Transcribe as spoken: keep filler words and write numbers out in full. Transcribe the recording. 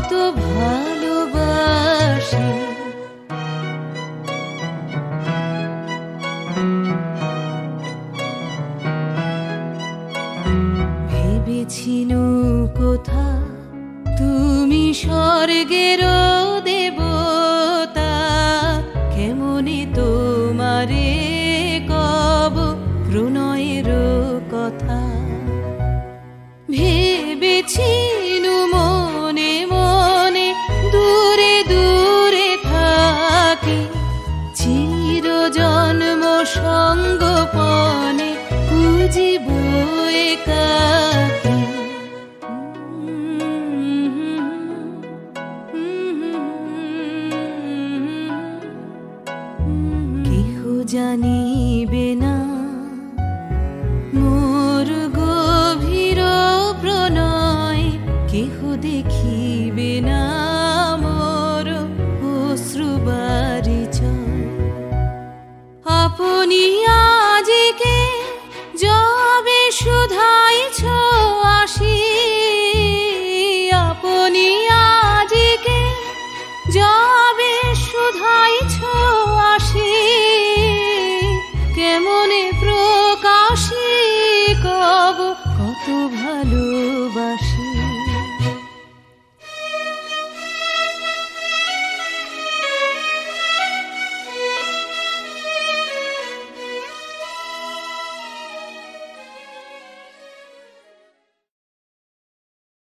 কত ভালোবাসি। ভেবেছিল কোথা তুমি স্বর্গের দেবতা, কেমনে তোমারে কব প্রণয়ের কথা। ভেবেছিল মনে মনে দূরে দূরে থাকি, চির জন্ম সঙ্গপনে খুঁজিব একাকী। কেহ জানিবে না মোর গভীর প্রণয়, কেহ দেখিবে না মোর অশ্রুবারিচয়। আপনি আজিকে যবে শুধাইছ আসি, আপনি আজিকে যবে শুধাইছ আসি, কেমনে প্রকাশি কব কত ভালোবাসি।